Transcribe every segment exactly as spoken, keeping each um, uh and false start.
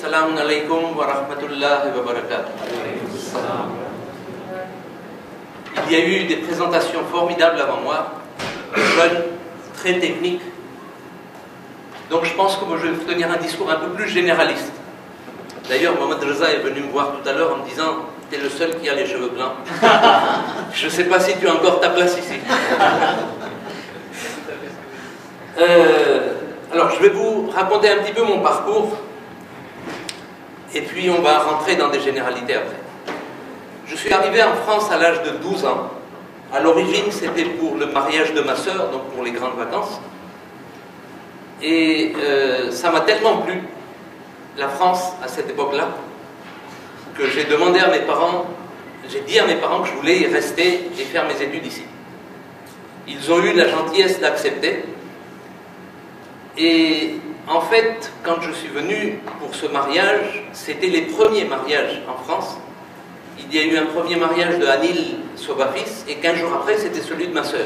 Assalamu alaikum wa rahmatullahi wa barakatuh. Il y a eu des présentations formidables avant moi, jeunes, très techniques. Donc je pense que moi je vais tenir un discours un peu plus généraliste. D'ailleurs, Mohamed Reza est venu me voir tout à l'heure en me disant « T'es le seul qui a les cheveux blancs. » Je ne sais pas si tu as encore ta place ici. Euh, alors, je vais vous raconter un petit peu mon parcours et puis on va rentrer dans des généralités après. Je suis arrivé en France à l'âge de douze ans. À l'origine, c'était pour le mariage de ma sœur, donc pour les grandes vacances. Et euh, ça m'a tellement plu, la France, à cette époque-là, que j'ai demandé à mes parents, j'ai dit à mes parents que je voulais y rester et faire mes études ici. Ils ont eu la gentillesse d'accepter. Et en fait, quand je suis venu pour ce mariage, c'était les premiers mariages en France. Il y a eu un premier mariage de Anil Sobafis, et quinze jours après, c'était celui de ma sœur.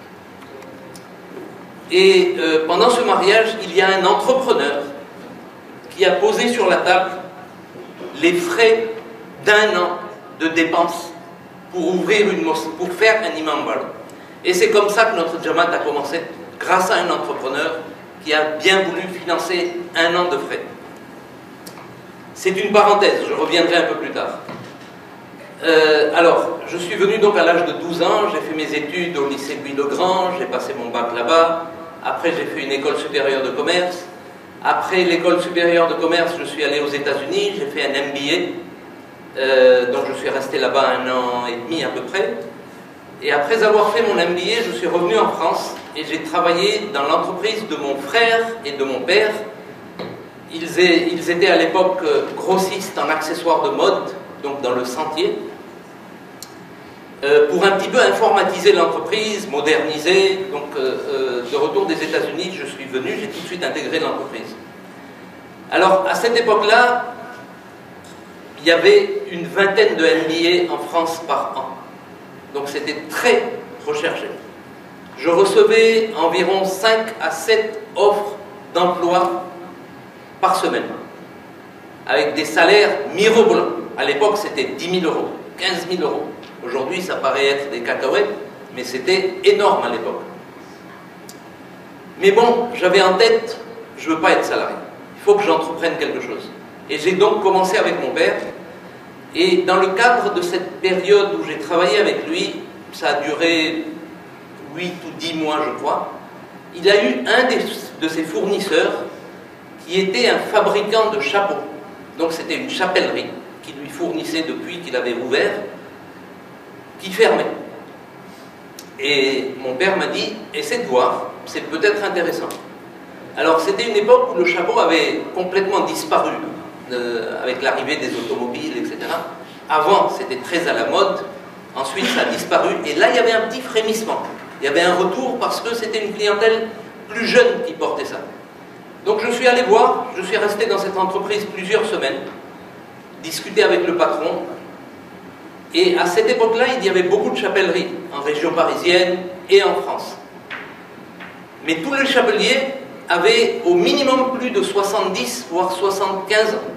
Et euh, pendant ce mariage, il y a un entrepreneur qui a posé sur la table les frais d'un an de dépenses pour ouvrir une mosquée, pour faire un imam bar. Et c'est comme ça que notre Jamaat a commencé, grâce à un entrepreneur qui a bien voulu financer un an de frais. C'est une parenthèse, je reviendrai un peu plus tard. Euh, alors, je suis venu donc à l'âge de douze ans, j'ai fait mes études au lycée Louis-le-Grand, j'ai passé mon bac là-bas, après j'ai fait une école supérieure de commerce, après l'école supérieure de commerce, je suis allé aux États-Unis, j'ai fait un M B A, euh, donc je suis resté là-bas un an et demi à peu près, et après avoir fait mon M B A, je suis revenu en France, et j'ai travaillé dans l'entreprise de mon frère et de mon père. Ils, est, ils étaient à l'époque grossistes en accessoires de mode, donc dans le Sentier, euh, pour un petit peu informatiser l'entreprise, moderniser. Donc euh, euh, de retour des États-Unis, je suis venu, j'ai tout de suite intégré l'entreprise. Alors à cette époque-là, il y avait une vingtaine de M B A en France par an. Donc c'était très recherché. Je recevais environ cinq à sept offres d'emploi par semaine, avec des salaires mirobolants. À l'époque, c'était dix mille euros, quinze mille euros. Aujourd'hui, ça paraît être des cacahuètes, mais c'était énorme à l'époque. Mais bon, j'avais en tête, je ne veux pas être salarié. Il faut que j'entreprenne quelque chose. Et j'ai donc commencé avec mon père. Et dans le cadre de cette période où j'ai travaillé avec lui, ça a duré huit ou dix mois, je crois, il a eu un des, de ses fournisseurs qui était un fabricant de chapeaux. Donc c'était une chapellerie qui lui fournissait depuis qu'il avait ouvert, qui fermait. Et mon père m'a dit, essaie de voir, c'est peut-être intéressant. Alors c'était une époque où le chapeau avait complètement disparu, euh, avec l'arrivée des automobiles, et cetera. Avant, c'était très à la mode, ensuite ça a disparu, et là il y avait un petit frémissement. Il y avait un retour parce que c'était une clientèle plus jeune qui portait ça. Donc je suis allé voir, je suis resté dans cette entreprise plusieurs semaines, discuter avec le patron, et à cette époque-là, il y avait beaucoup de chapelleries en région parisienne et en France. Mais tous les chapeliers avaient au minimum plus de soixante-dix, voire soixante-quinze ans.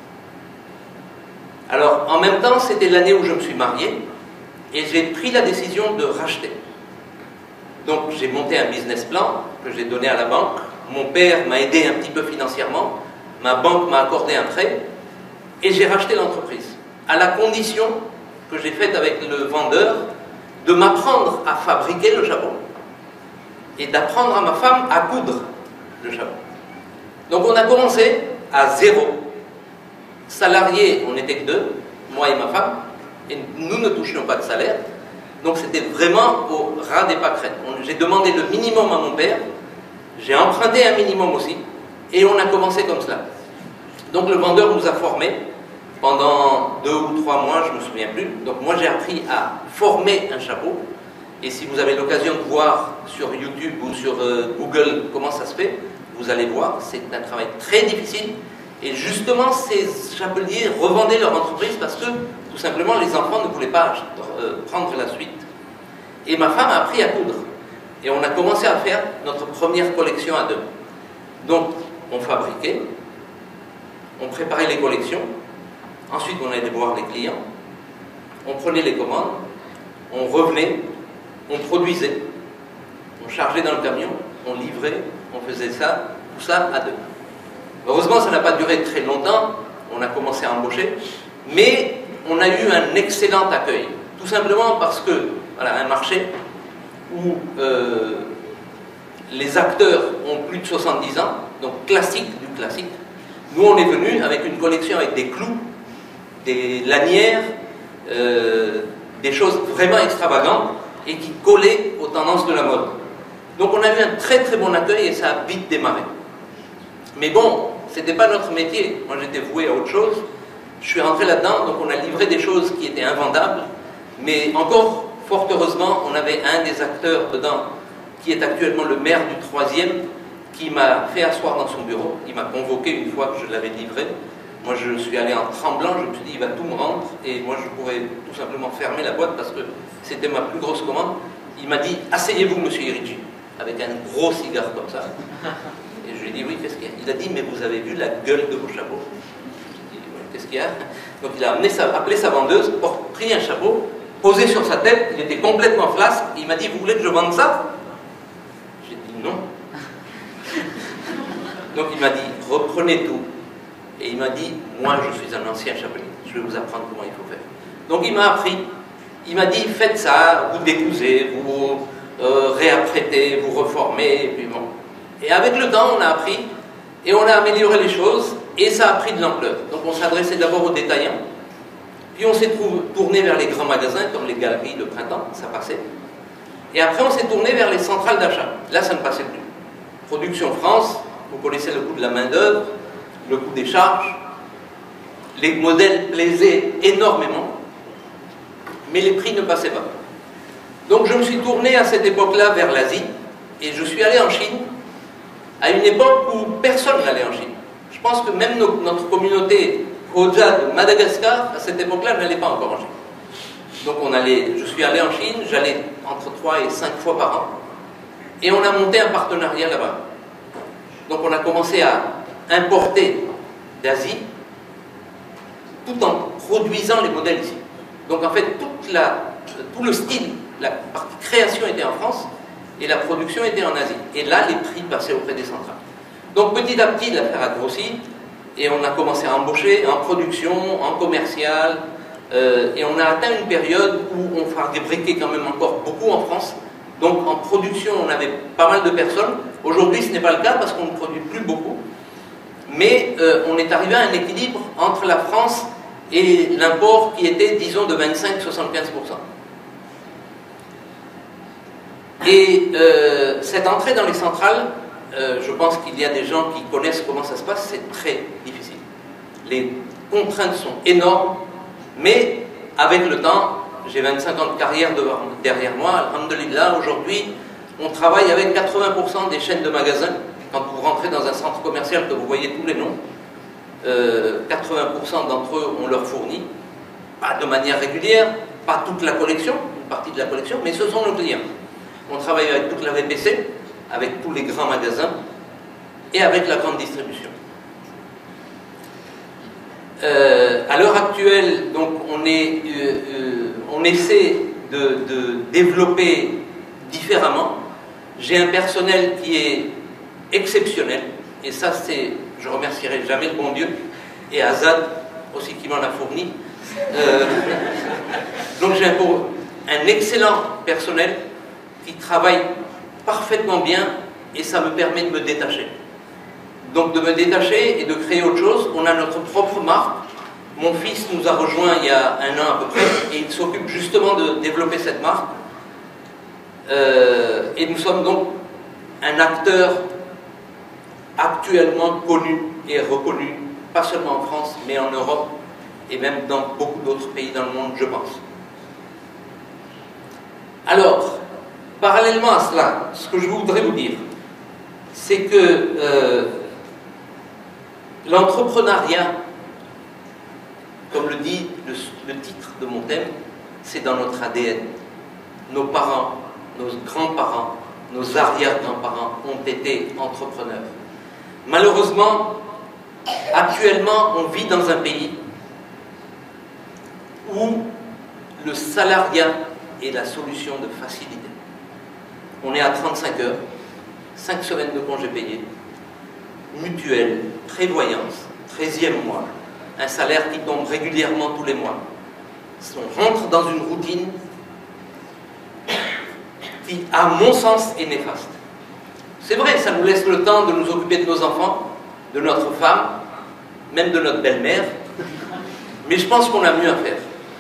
Alors, en même temps, c'était l'année où je me suis marié, et j'ai pris la décision de racheter. Donc, j'ai monté un business plan que j'ai donné à la banque. Mon père m'a aidé un petit peu financièrement, ma banque m'a accordé un prêt, et j'ai racheté l'entreprise, à la condition que j'ai faite avec le vendeur de m'apprendre à fabriquer le chapeau et d'apprendre à ma femme à coudre le chapeau. Donc on a commencé à zéro. Salariés, on n'était que deux, moi et ma femme, et nous ne touchions pas de salaire. Donc c'était vraiment au ras des pâquerettes. J'ai demandé le minimum à mon père, j'ai emprunté un minimum aussi, et on a commencé comme cela. Donc le vendeur nous a formés pendant deux ou trois mois, je ne me souviens plus. Donc moi j'ai appris à former un chapeau. Et si vous avez l'occasion de voir sur YouTube ou sur euh, Google comment ça se fait, vous allez voir, c'est un travail très difficile. Et justement, ces chapeliers revendaient leur entreprise parce que, tout simplement, les enfants ne voulaient pas euh, prendre la suite. Et ma femme a appris à coudre. Et on a commencé à faire notre première collection à deux. Donc, on fabriquait. On préparait les collections. Ensuite, on allait voir les clients. On prenait les commandes. On revenait. On produisait. On chargeait dans le camion. On livrait. On faisait ça. Tout ça à deux. Heureusement, ça n'a pas duré très longtemps. On a commencé à embaucher. Mais on a eu un excellent accueil. Tout simplement parce que, voilà, un marché où euh, les acteurs ont plus de soixante-dix ans, donc classique du classique. Nous, on est venu avec une collection avec des clous, des lanières, euh, des choses vraiment extravagantes et qui collaient aux tendances de la mode. Donc on a eu un très très bon accueil et ça a vite démarré. Mais bon, c'était pas notre métier. Moi, j'étais voué à autre chose. Je suis rentré là-dedans, donc on a livré des choses qui étaient invendables. Mais encore, fort heureusement, on avait un des acteurs dedans, qui est actuellement le maire du troisième, qui m'a fait asseoir dans son bureau. Il m'a convoqué une fois que je l'avais livré. Moi, je suis allé en tremblant, je me suis dit, il va tout me rendre, et moi, je pourrais tout simplement fermer la boîte parce que c'était ma plus grosse commande. Il m'a dit, asseyez-vous, monsieur Irici, avec un gros cigare comme ça. Et je lui ai dit, oui, qu'est-ce qu'il y a? Il a dit, mais vous avez vu la gueule de vos chapeaux? Je lui ai dit, oui, qu'est-ce qu'il y a? Donc, il a amené sa, appelé sa vendeuse, pris un chapeau, posé sur sa tête, il était complètement flasque, il m'a dit, vous voulez que je vende ça? J'ai dit, non. Donc, il m'a dit, reprenez tout. Et il m'a dit, moi je suis un ancien chapelier, je vais vous apprendre comment il faut faire. Donc il m'a appris, il m'a dit, faites ça, vous décousez, vous euh, réapprêtez, vous reformez, et puis bon. Et avec le temps, on a appris, et on a amélioré les choses, et ça a pris de l'ampleur. Donc on s'adressait d'abord aux détaillants, puis on s'est tourné vers les grands magasins, comme les galeries de printemps, ça passait. Et après on s'est tourné vers les centrales d'achat. Là, ça ne passait plus. Production France, vous connaissez le coût de la main-d'œuvre, le coût des charges, les modèles plaisaient énormément, mais les prix ne passaient pas. Donc je me suis tourné à cette époque-là vers l'Asie, et je suis allé en Chine, à une époque où personne n'allait en Chine. Je pense que même nos, notre communauté Khoja de Madagascar, à cette époque-là, n'allait pas encore en Chine. Donc on allait, je suis allé en Chine, j'allais entre trois et cinq fois par an, et on a monté un partenariat là-bas. Donc on a commencé à importer d'Asie tout en produisant les modèles ici. Donc en fait, toute la, tout le style, la partie création était en France et la production était en Asie. Et là, les prix passaient auprès des centrales. Donc petit à petit, l'affaire a grossi et on a commencé à embaucher en production, en commercial, euh, et on a atteint une période où on fabriquait quand même encore beaucoup en France. Donc en production, on avait pas mal de personnes. Aujourd'hui, ce n'est pas le cas parce qu'on ne produit plus beaucoup. Mais euh, on est arrivé à un équilibre entre la France et l'import qui était, disons, de vingt-cinq à soixante-quinze pour cent. Et euh, cette entrée dans les centrales, euh, je pense qu'il y a des gens qui connaissent comment ça se passe, c'est très difficile. Les contraintes sont énormes, mais avec le temps, j'ai vingt-cinq ans de carrière devant, derrière moi, alhamdoulilah, aujourd'hui, on travaille avec quatre-vingts pour cent des chaînes de magasins. Quand vous rentrez dans un centre commercial, que vous voyez tous les noms, euh, quatre-vingts pour cent d'entre eux, on leur fournit, pas de manière régulière, pas toute la collection, une partie de la collection, mais ce sont nos clients. On travaille avec toute la V P C, avec tous les grands magasins et avec la grande distribution. Euh, à l'heure actuelle, donc, on, est, euh, euh, on essaie de, de développer différemment. J'ai un personnel qui est exceptionnel, et ça c'est, je remercierai jamais le bon Dieu, et Azad aussi qui m'en a fourni. Euh, donc j'ai un, un excellent personnel qui travaille parfaitement bien, et ça me permet de me détacher. Donc de me détacher et de créer autre chose. On a notre propre marque. Mon fils nous a rejoint il y a un an à peu près, et il s'occupe justement de développer cette marque. Euh, et nous sommes donc un acteur actuellement connu et reconnu, pas seulement en France, mais en Europe, et même dans beaucoup d'autres pays dans le monde, je pense. Alors, parallèlement à cela, ce que je voudrais vous dire, c'est que euh, l'entrepreneuriat, comme le dit le, le titre de mon thème, c'est dans notre A D N. Nos parents, nos grands-parents, nos arrière-grands-parents ont été entrepreneurs. Malheureusement, Actuellement, on vit dans un pays où le salariat est la solution de facilité. On est à trente-cinq heures, cinq semaines de congés payés, mutuelle, prévoyance, treizième mois, un salaire qui tombe régulièrement tous les mois. On rentre dans une routine qui, à mon sens, est néfaste. C'est vrai, ça nous laisse le temps de nous occuper de nos enfants, de notre femme, même de notre belle-mère, mais je pense qu'on a mieux à faire.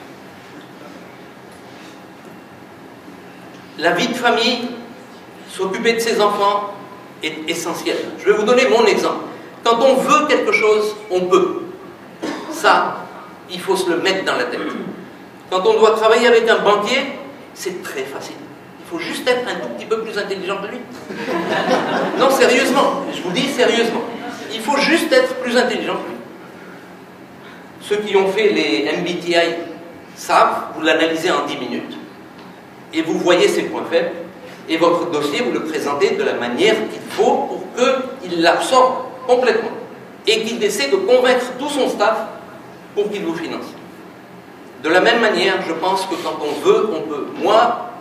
La vie de famille, s'occuper de ses enfants, est essentiel. Je vais vous donner mon exemple. Quand on veut quelque chose, on peut. Ça, il faut se le mettre dans la tête. Quand on doit travailler avec un banquier, c'est très facile. Il faut juste être un tout petit peu plus intelligent que lui. Non, sérieusement, je vous dis sérieusement. Il faut juste être plus intelligent que lui. Ceux qui ont fait les M B T I savent, vous l'analysez en dix minutes, et vous voyez ses points faibles, et votre dossier, vous le présentez de la manière qu'il faut pour qu'il l'absorbe complètement, et qu'il essaie de convaincre tout son staff pour qu'il vous finance. De la même manière, je pense que quand on veut, on peut. Moi,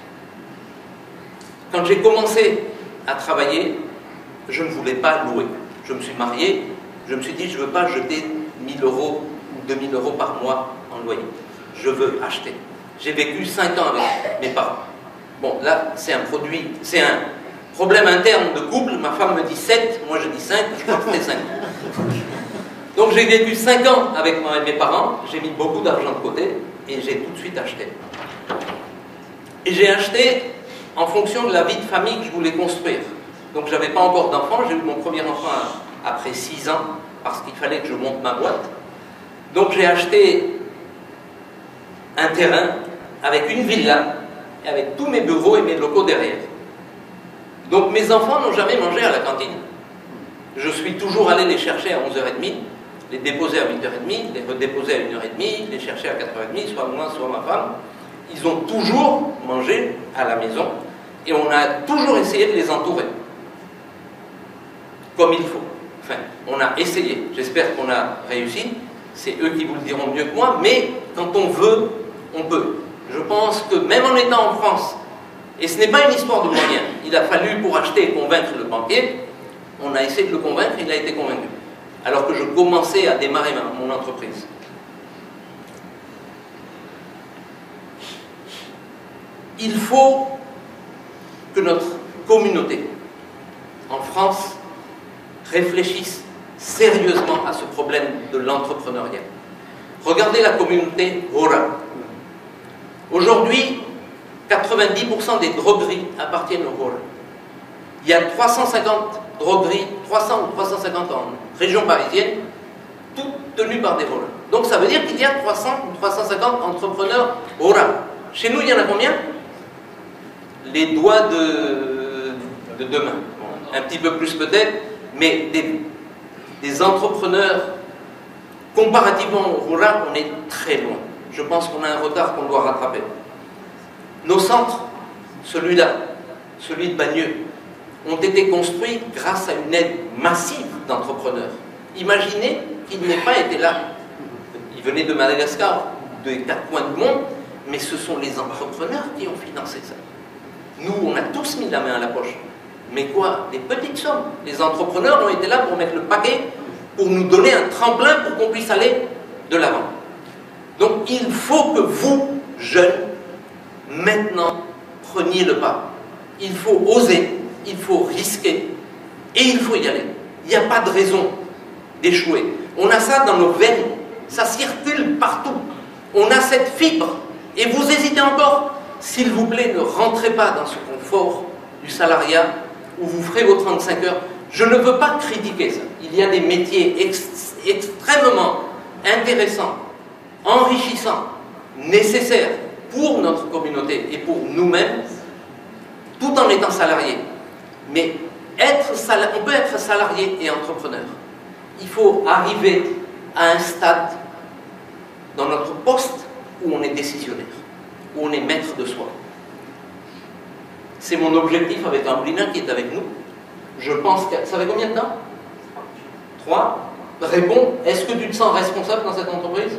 quand j'ai commencé à travailler, je ne voulais pas louer. Je me suis marié, je me suis dit, je ne veux pas jeter mille euros ou deux mille euros par mois en loyer. Je veux acheter. J'ai vécu cinq ans avec mes parents. Bon, là, c'est un produit, c'est un problème interne de couple. Ma femme me dit sept, moi je dis cinq, je crois que c'était cinq. Donc j'ai vécu cinq ans avec mes parents, j'ai mis beaucoup d'argent de côté et j'ai tout de suite acheté. Et j'ai acheté en fonction de la vie de famille que je voulais construire. Donc je n'avais pas encore d'enfant, j'ai eu mon premier enfant après six ans parce qu'il fallait que je monte ma boîte. Donc j'ai acheté un terrain avec une villa, avec tous mes bureaux et mes locaux derrière. Donc mes enfants n'ont jamais mangé à la cantine. Je suis toujours allé les chercher à onze heures trente, les déposer à huit heures trente, les redéposer à une heure trente, les chercher à quatre heures trente, soit moi, soit ma femme. Ils ont toujours mangé à la maison et on a toujours essayé de les entourer. Comme il faut. Enfin, on a essayé. J'espère qu'on a réussi. C'est eux qui vous le diront mieux que moi, mais quand on veut, on peut. Je pense que même en étant en France, et ce n'est pas une histoire de moyens, il a fallu pour acheter et convaincre le banquier, on a essayé de le convaincre, il a été convaincu. Alors que je commençais à démarrer ma, mon entreprise. Il faut que notre communauté, en France, réfléchisse sérieusement à ce problème de l'entrepreneuriat. Regardez la communauté Hora. Aujourd'hui, quatre-vingt-dix pour cent des drogueries appartiennent aux Hora. Il y a trois cent cinquante drogueries, trois cents ou trois cent cinquante en région parisienne, toutes tenues par des Hora. Donc ça veut dire qu'il y a trois cents ou trois cent cinquante entrepreneurs Hora. Chez nous, il y en a combien? Les doigts de, de deux mains. Bon, un petit peu plus peut-être, mais des, des entrepreneurs, comparativement au Hora, on est très loin. Je pense qu'on a un retard qu'on doit rattraper. Nos centres, celui-là, celui de Bagneux, ont été construits grâce à une aide massive d'entrepreneurs. Imaginez qu'ils n'aient pas été là. Ils venaient de Madagascar, des quatre coins du monde, mais ce sont les entrepreneurs qui ont financé ça. Nous, on a tous mis la main à la poche. Mais quoi? Des petites sommes. Les entrepreneurs ont été là pour mettre le paquet, pour nous donner un tremplin pour qu'on puisse aller de l'avant. Donc il faut que vous, jeunes, maintenant, preniez le pas. Il faut oser, il faut risquer, et il faut y aller. Il n'y a pas de raison d'échouer. On a ça dans nos veines, ça circule partout. On a cette fibre, et vous hésitez encore. S'il vous plaît, ne rentrez pas dans ce confort du salariat où vous ferez vos trente-cinq heures. Je ne veux pas critiquer ça. Il y a des métiers ex extrêmement intéressants, enrichissants, nécessaires pour notre communauté et pour nous-mêmes, tout en étant salarié. Mais être salarié, on peut être salarié et entrepreneur. Il faut arriver à un stade dans notre poste où on est décisionnaire, où on est maître de soi. C'est mon objectif avec Ambrina qui est avec nous. Je pense que... Ça fait combien de temps? Trois? répond, est-ce que tu te sens responsable dans cette entreprise?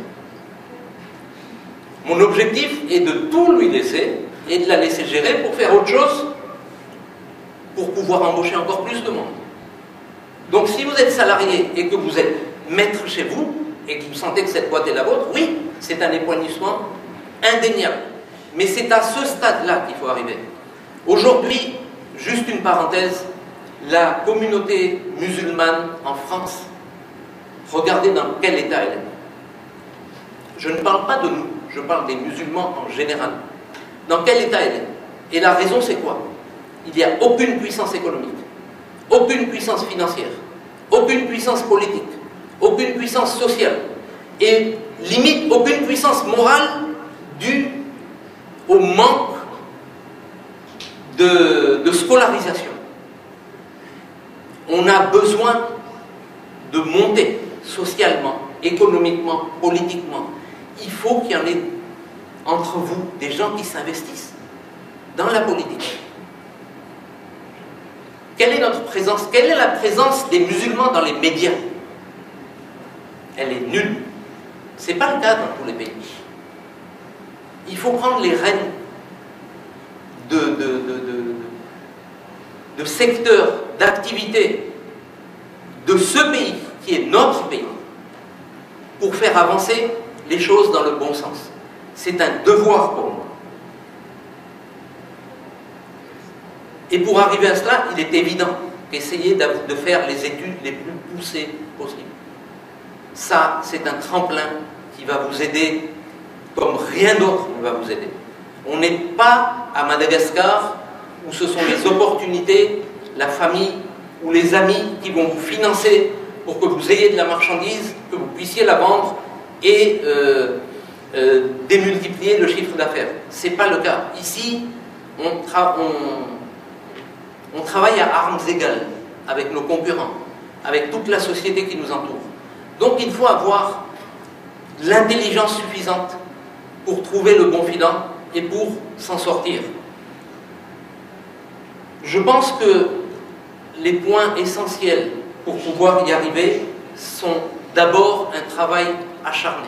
Mon objectif est de tout lui laisser et de la laisser gérer pour faire autre chose, pour pouvoir embaucher encore plus de monde. Donc si vous êtes salarié et que vous êtes maître chez vous, et que vous sentez que cette boîte est la vôtre, oui, c'est un épanouissement indéniable. Mais c'est à ce stade-là qu'il faut arriver. Aujourd'hui, juste une parenthèse, la communauté musulmane en France, regardez dans quel état elle est. Je ne parle pas de nous, je parle des musulmans en général. Dans quel état elle est? Et la raison, c'est quoi? Il n'y a aucune puissance économique, aucune puissance financière, aucune puissance politique, aucune puissance sociale, et limite aucune puissance morale due au manque de, de scolarisation. On a besoin de monter socialement, économiquement, politiquement. Il faut qu'il y en ait entre vous des gens qui s'investissent dans la politique. Quelle est notre présence? Quelle est la présence des musulmans dans les médias? Elle est nulle. Ce n'est pas le cas dans tous les pays. Il faut prendre les rênes de, de, de, de, de secteurs d'activité de ce pays, qui est notre pays, pour faire avancer les choses dans le bon sens. C'est un devoir pour moi. Et pour arriver à cela, il est évident qu'essayer de faire les études les plus poussées possibles. Ça, c'est un tremplin qui va vous aider comme rien d'autre ne va vous aider. On n'est pas à Madagascar où ce sont les opportunités, la famille ou les amis qui vont vous financer pour que vous ayez de la marchandise, que vous puissiez la vendre et euh, euh, démultiplier le chiffre d'affaires. Ce n'est pas le cas. Ici, on, tra on, on travaille à armes égales avec nos concurrents, avec toute la société qui nous entoure. Donc il faut avoir l'intelligence suffisante pour trouver le bon filon et pour s'en sortir. Je pense que les points essentiels pour pouvoir y arriver sont d'abord un travail acharné.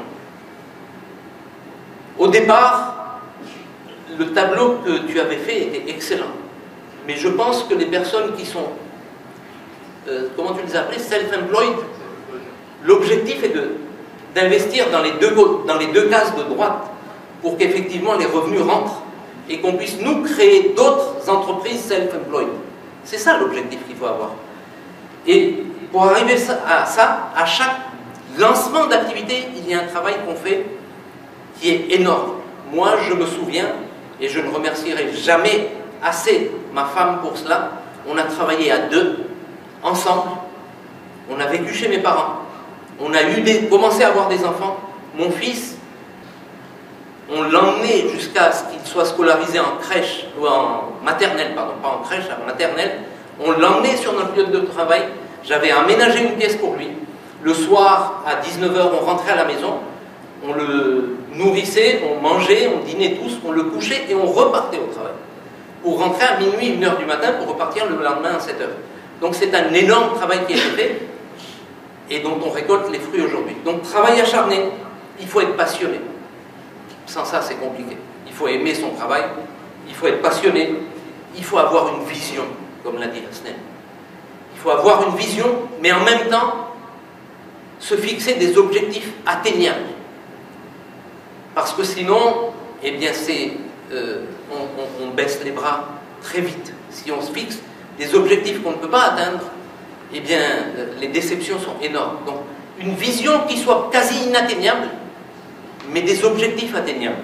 Au départ, le tableau que tu avais fait était excellent. Mais je pense que les personnes qui sont, euh, comment tu les as appelées, self-employed, l'objectif est d'investir dans les deux, dans les deux cases de droite pour qu'effectivement les revenus rentrent et qu'on puisse nous créer d'autres entreprises self-employed. C'est ça l'objectif qu'il faut avoir. Et pour arriver à ça, à chaque lancement d'activité, il y a un travail qu'on fait qui est énorme. Moi, je me souviens, et je ne remercierai jamais assez ma femme pour cela, on a travaillé à deux, ensemble, on a vécu chez mes parents, on a eu des, commencé à avoir des enfants. Mon fils, on l'emmenait jusqu'à ce qu'il soit scolarisé en crèche, ou en maternelle, pardon, pas en crèche, en maternelle. On l'emmenait sur notre lieu de travail. J'avais aménagé une pièce pour lui. Le soir, à dix-neuf heures, on rentrait à la maison. On le nourrissait, on mangeait, on dînait tous, on le couchait et on repartait au travail. Pour rentrer à minuit, une heure du matin, pour repartir le lendemain à sept heures. Donc c'est un énorme travail qui a été fait et dont on récolte les fruits aujourd'hui. Donc travail acharné, il faut être passionné. Sans ça, c'est compliqué. Il faut aimer son travail, il faut être passionné, il faut avoir une vision, comme l'a dit Hasnel. Il faut avoir une vision, mais en même temps, se fixer des objectifs atteignables. Parce que sinon, eh bien, c'est, euh, on, on, on baisse les bras très vite. Si on se fixe des objectifs qu'on ne peut pas atteindre, eh bien, les déceptions sont énormes. Donc, une vision qui soit quasi inatteignable, mais des objectifs atteignables.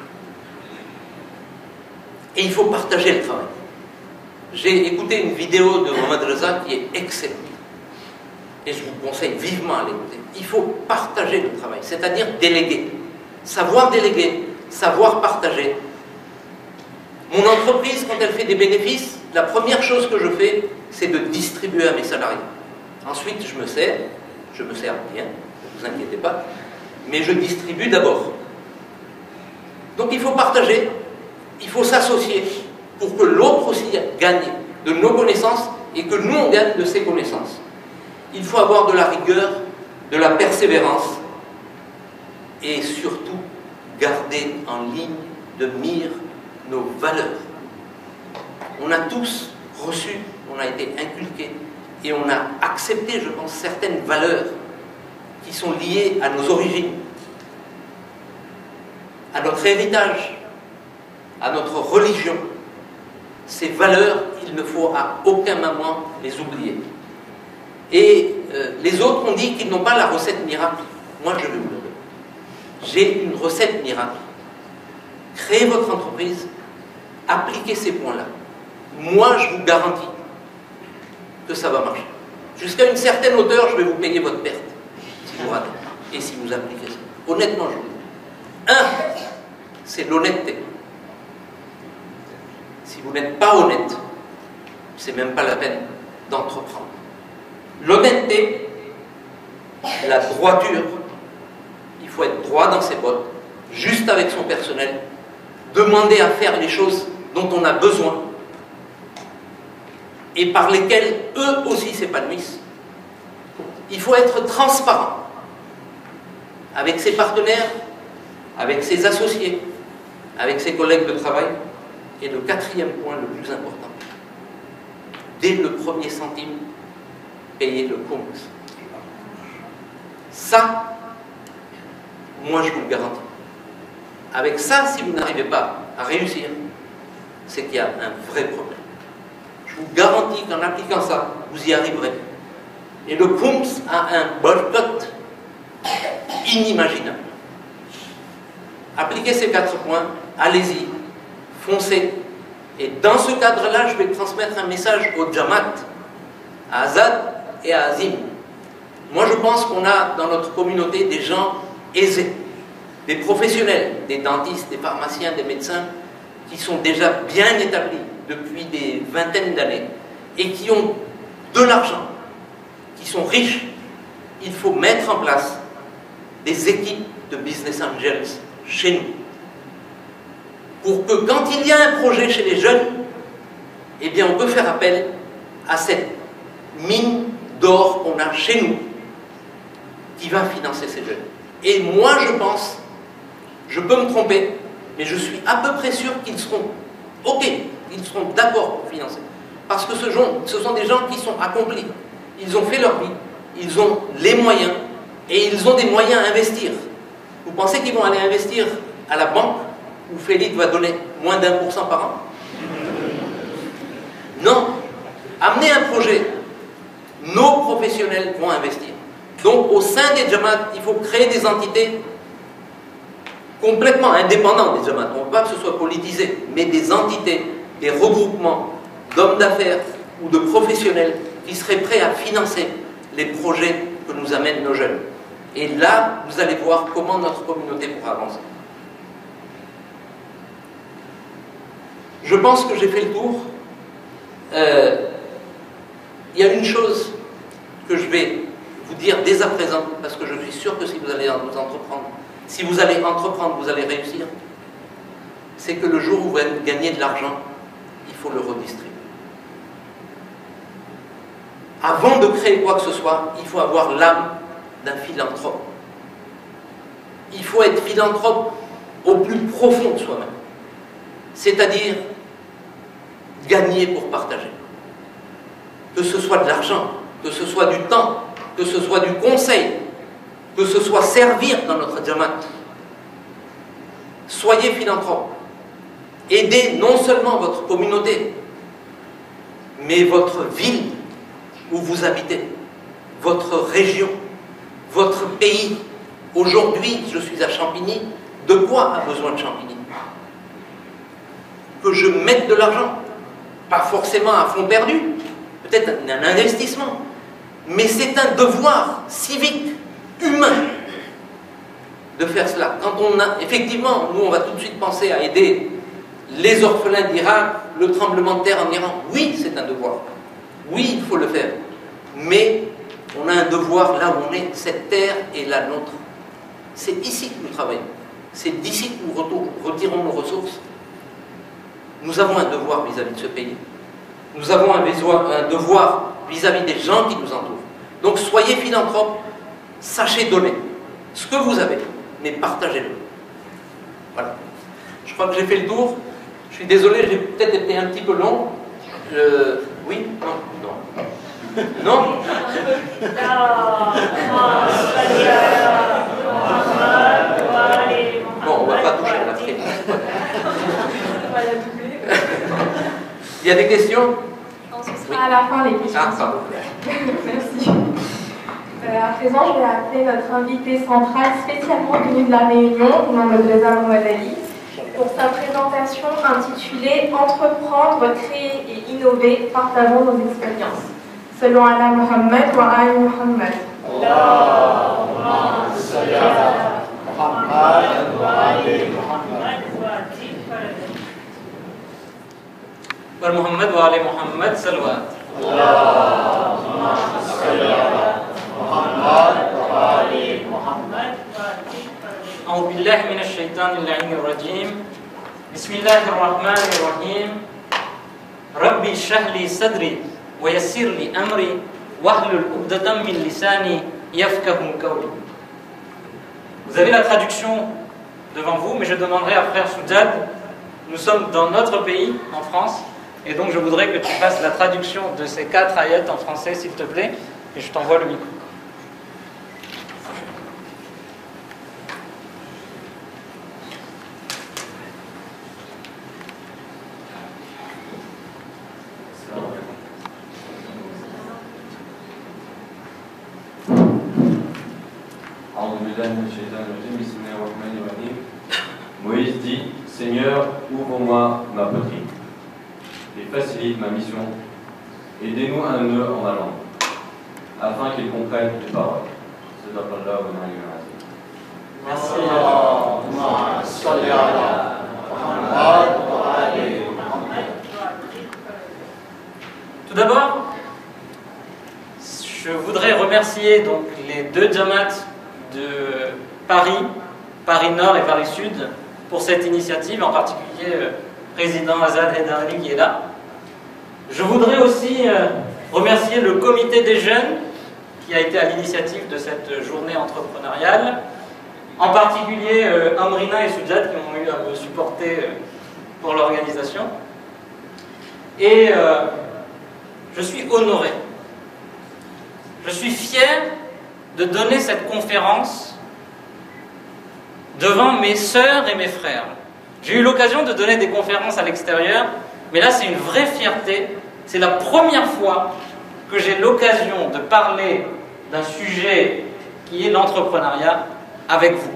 Et il faut partager le travail. J'ai écouté une vidéo de Mohamed Reza qui est excellente. Et je vous conseille vivement à l'écouter. Il faut partager le travail, c'est-à-dire déléguer. Savoir déléguer, savoir partager. Mon entreprise, quand elle fait des bénéfices, la première chose que je fais, c'est de distribuer à mes salariés. Ensuite, je me sers, je me sers bien, ne vous inquiétez pas, mais je distribue d'abord. Donc il faut partager, il faut s'associer pour que l'autre aussi gagne de nos connaissances et que nous on gagne de ses connaissances. Il faut avoir de la rigueur de la persévérance et surtout garder en ligne de mire nos valeurs. On a tous reçu, on a été inculqués et on a accepté, je pense, certaines valeurs qui sont liées à nos origines, à notre héritage, à notre religion. Ces valeurs, il ne faut à aucun moment les oublier. Et euh, les autres ont dit qu'ils n'ont pas la recette miracle. Moi, je vais vous le donner. J'ai une recette miracle. Créez votre entreprise, appliquez ces points-là. Moi, je vous garantis que ça va marcher. Jusqu'à une certaine hauteur, je vais vous payer votre perte, si vous ratez, et si vous appliquez ça. Honnêtement, je vous le dis. Un, c'est l'honnêteté. Si vous n'êtes pas honnête, c'est même pas la peine d'entreprendre. L'honnêteté, la droiture, il faut être droit dans ses bottes, juste avec son personnel, demander à faire les choses dont on a besoin et par lesquelles eux aussi s'épanouissent. Il faut être transparent avec ses partenaires, avec ses associés, avec ses collègues de travail. Et le quatrième point, le plus important, dès le premier centime, payer le compte. Ça, moi je vous le garantis. Avec ça, si vous n'arrivez pas à réussir, c'est qu'il y a un vrai problème. Je vous garantis qu'en appliquant ça, vous y arriverez. Et le C O M S a un boycott inimaginable. Appliquez ces quatre points, allez-y, foncez. Et dans ce cadre-là, je vais transmettre un message au Jamaat, à Azad et à Azim. Moi, je pense qu'on a dans notre communauté des gens aisés, des professionnels, des dentistes, des pharmaciens, des médecins, qui sont déjà bien établis depuis des vingtaines d'années et qui ont de l'argent, qui sont riches. Il faut mettre en place des équipes de business angels chez nous, pour que quand il y a un projet chez les jeunes, eh bien on peut faire appel à cette mine d'or qu'on a chez nous, qui va financer ces jeunes. Et moi je pense, je peux me tromper, mais je suis à peu près sûr qu'ils seront OK, ils seront d'accord pour financer. Parce que ce sont, ce sont des gens qui sont accomplis. Ils ont fait leur vie, ils ont les moyens, et ils ont des moyens à investir. Vous pensez qu'ils vont aller investir à la banque où Félix va donner moins d'un pour cent par an? Non. Amenez un projet. Nos professionnels vont investir. Donc, au sein des Jamaat, il faut créer des entités complètement indépendantes des Jamaat. On ne veut pas que ce soit politisé, mais des entités, des regroupements d'hommes d'affaires ou de professionnels qui seraient prêts à financer les projets que nous amènent nos jeunes. Et là, vous allez voir comment notre communauté pourra avancer. Je pense que j'ai fait le tour. Euh, il y a une chose que je vais vous dire dès à présent, parce que je suis sûr que si vous allez vous entreprendre, si vous allez entreprendre, vous allez réussir, c'est que le jour où vous gagnez de l'argent, il faut le redistribuer. Avant de créer quoi que ce soit, il faut avoir l'âme d'un philanthrope. Il faut être philanthrope au plus profond de soi-même. C'est-à-dire gagner pour partager. Que ce soit de l'argent, que ce soit du temps, que ce soit du conseil, que ce soit servir dans notre Jamaat. Soyez philanthrope. Aidez non seulement votre communauté, mais votre ville où vous habitez, votre région, votre pays. Aujourd'hui, je suis à Champigny. De quoi a besoin de Champigny? Que je mette de l'argent, pas forcément à fond perdu, peut-être un investissement, mais c'est un devoir civique, humain, de faire cela. Quand on a, effectivement, nous on va tout de suite penser à aider les orphelins d'Irak, le tremblement de terre en Iran. Oui, c'est un devoir. Oui, il faut le faire. Mais on a un devoir là où on est, cette terre est la nôtre. C'est ici que nous travaillons. C'est d'ici que nous retirons nos ressources. Nous avons un devoir vis-à-vis de ce pays. Nous avons un, un devoir vis-à-vis des gens qui nous entourent. Donc soyez philanthropes, Sachez donner ce que vous avez, mais partagez-le. Voilà. Je crois que j'ai fait le tour. Je suis désolé, j'ai peut-être été un petit peu long. Je... Oui? Non? Non? Non? Bon, on ne va pas toucher à la frite. Il y a des questions? Non, ce sera à la fin les questions. Ah, pardon. Merci. Euh, à présent, je vais appeler notre invité central spécialement venu de la Réunion, Mohamed Reza Mohamed Ali, pour sa présentation intitulée Entreprendre, créer et innover, partageons nos expériences. Selon Allah Muhammad wa Ali Muhammad. Allahumma salli ala Muhammad wa Ali Muhammad. Wa Muhammad wa Ali Muhammad salawat. Allahumma salli ala Muhammad wa Ali Muhammad. أعوذ بالله من الشيطان اللعين الرجيم بسم الله الرحمن الرحيم ربي اشرح لي صدري ويسر لي أمري واحلل عقدة من لساني يفقهوا قولي. Vous avez la traduction devant vous, mais je demanderai à frère Soudjad. Nous sommes dans notre pays, en France, et donc je voudrais que tu fasses la traduction de ces quatre ayats en français, s'il te plaît, et je t'envoie le micro. Moïse dit, Seigneur, ouvre-moi ma poterie et facilite ma mission, et dénoue un nœud en ma langue, afin qu'ils comprennent tes paroles. Merci. Tout d'abord, je voudrais remercier donc les deux Jamaat de Paris, Paris Nord et Paris Sud, pour cette initiative, en particulier le président Azad Hedarli qui est là. Je voudrais aussi euh, remercier le comité des jeunes qui a été à l'initiative de cette journée entrepreneuriale, en particulier euh, Amrina et Soudjad qui ont eu à me supporter euh, pour l'organisation. Et euh, je suis honoré, je suis fier de donner cette conférence devant mes sœurs et mes frères. J'ai eu l'occasion de donner des conférences à l'extérieur, mais là c'est une vraie fierté. C'est la première fois que j'ai l'occasion de parler d'un sujet qui est l'entrepreneuriat avec vous.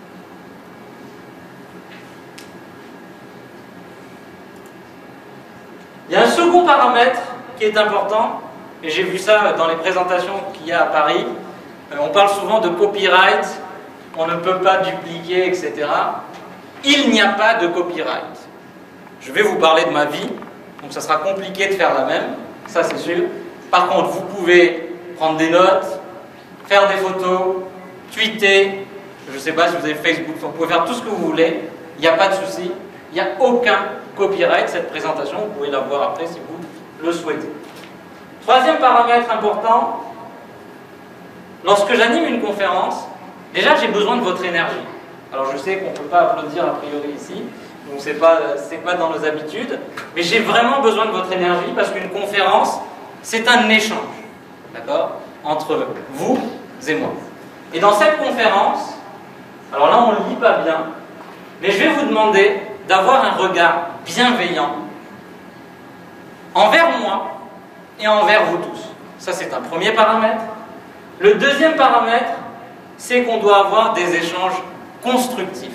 Il y a un second paramètre qui est important, et j'ai vu ça dans les présentations qu'il y a à Paris. On parle souvent de copyright, on ne peut pas dupliquer, et cetera. Il n'y a pas de copyright. Je vais vous parler de ma vie, donc ça sera compliqué de faire la même, ça c'est sûr. Par contre, vous pouvez prendre des notes, faire des photos, tweeter, je ne sais pas si vous avez Facebook, vous pouvez faire tout ce que vous voulez, il n'y a pas de souci, il n'y a aucun copyright. Cette présentation, vous pouvez la voir après si vous le souhaitez. Troisième paramètre important, lorsque j'anime une conférence, déjà j'ai besoin de votre énergie. Alors je sais qu'on ne peut pas applaudir a priori ici, donc c'est pas, c'est pas dans nos habitudes, mais j'ai vraiment besoin de votre énergie parce qu'une conférence, c'est un échange, d'accord, entre vous et moi. Et dans cette conférence, alors là on ne lit pas bien, mais je vais vous demander d'avoir un regard bienveillant envers moi et envers vous tous. Ça c'est un premier paramètre. Le deuxième paramètre, c'est qu'on doit avoir des échanges constructifs.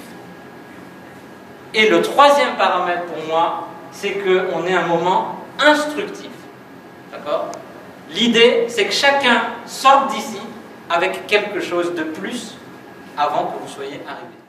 Et le troisième paramètre pour moi, c'est qu'on ait un moment instructif. D'accord ? L'idée, c'est que chacun sorte d'ici avec quelque chose de plus avant que vous soyez arrivé.